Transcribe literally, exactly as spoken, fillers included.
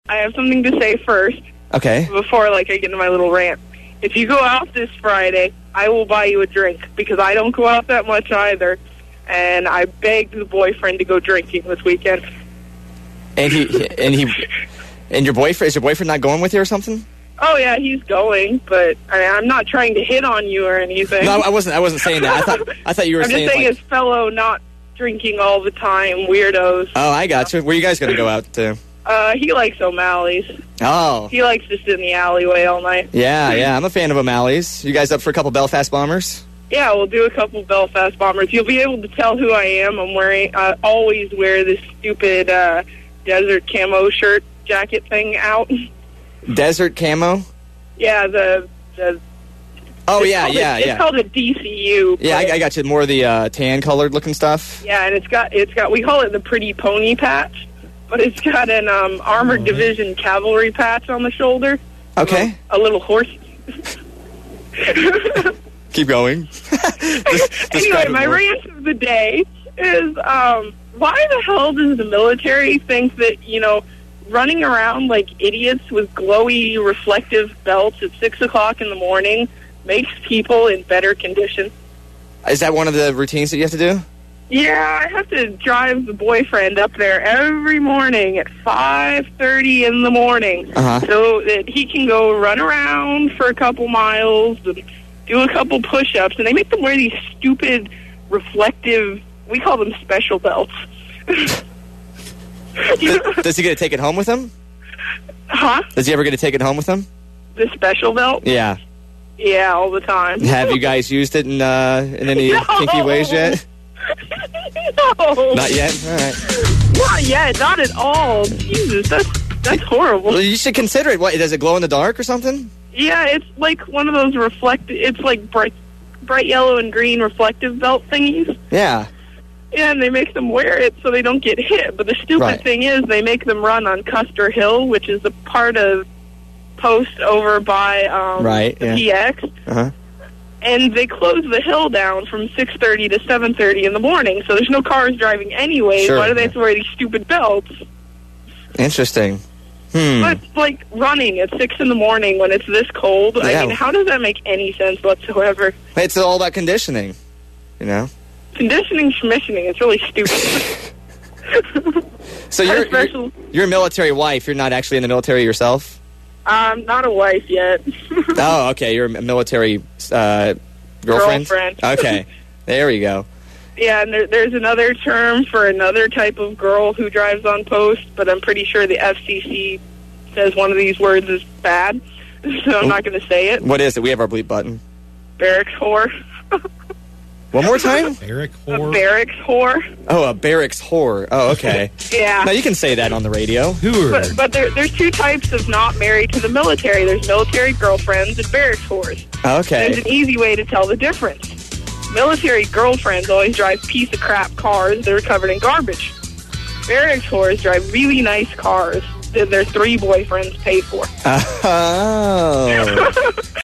I have something to say first. Okay. Before, like, I get into my little rant. If you go out this Friday, I will buy you a drink, because I don't go out that much either, and I begged the boyfriend to go drinking this weekend. And he, and he, and your boyfriend, is your boyfriend not going with you or something? Oh, yeah, he's going, but I mean, I'm not trying to hit on you or anything. No, I wasn't, I wasn't saying that. I thought, I thought you were I'm saying, just saying like, as fellow not drinking all the time weirdos. Oh, I got you. Where are you guys going to go out to? Uh, he likes O'Malley's. Oh. He likes to sit in the alleyway all night. Yeah, yeah, I'm a fan of O'Malley's. You guys up for a couple Belfast Bombers? Yeah, we'll do a couple Belfast Bombers. You'll be able to tell who I am. I'm wearing, I uh, always wear this stupid uh, desert camo shirt jacket thing out. Desert camo? Yeah, the... the oh, yeah, called, yeah, it's yeah. It's called a D C U. Yeah, I, I got you. More of the uh, tan-colored looking stuff. Yeah, and it's got, it's got, we call it the pretty pony patch, but it's got an um, Armored Division cavalry patch on the shoulder. Okay. A, a little horse. Keep going. Just, anyway, my rant of the day is, um, why the hell does the military think that, you know, running around like idiots with glowy reflective belts at six o'clock in the morning makes people in better condition? Is that one of the routines that you have to do? Yeah, I have to drive the boyfriend up there every morning at five thirty in the morning, uh-huh. so that he can go run around for a couple miles and do a couple push-ups, and they make them wear these stupid reflective, we call them special belts. does, does he get to take it home with him? Huh? Does he ever get to take it home with him? The special belt? Yeah. Yeah, all the time. Have you guys used it in uh, in any no. kinky ways yet? No. Not yet? All right. Not yet. Not at all. Jesus, that's that's horrible. Well, you should consider it. What, does it glow in the dark or something? Yeah, it's like one of those reflective, it's like bright, bright yellow and green reflective belt thingies. Yeah. Yeah, and they make them wear it so they don't get hit. But the stupid right. thing is they make them run on Custer Hill, which is the part of Post over by um, right, the yeah. P X. Uh-huh. And they close the hill down from six thirty to seven thirty in the morning, so there's no cars driving anyway. Sure. Why do they have to wear these stupid belts? Interesting. Hmm. But, like, running at six in the morning when it's this cold, Yeah. I mean, how does that make any sense whatsoever? It's all about conditioning, you know? Conditioning, commissioning, it's really stupid. So you're, you're, you're a military wife. You're not actually in the military yourself? I'm not a wife yet. Oh, okay. You're a military uh, girlfriend? Girlfriend. Okay. There we go. Yeah, and there, there's another term for another type of girl who drives on post, but I'm pretty sure the F C C says one of these words is bad, so I'm not going to say it. What is it? We have our bleep button. Barracks whore. One more time? Barrack A whore. barracks whore. Oh, a barracks whore. Oh, okay. Yeah. No, you can say that on the radio. Whoer. But, but there, there's two types of not married to the military. There's military girlfriends and barracks whores. Okay. There's an easy way to tell the difference. Military girlfriends always drive piece of crap cars that are covered in garbage. Barracks whores drive really nice cars that their three boyfriends pay for. Oh.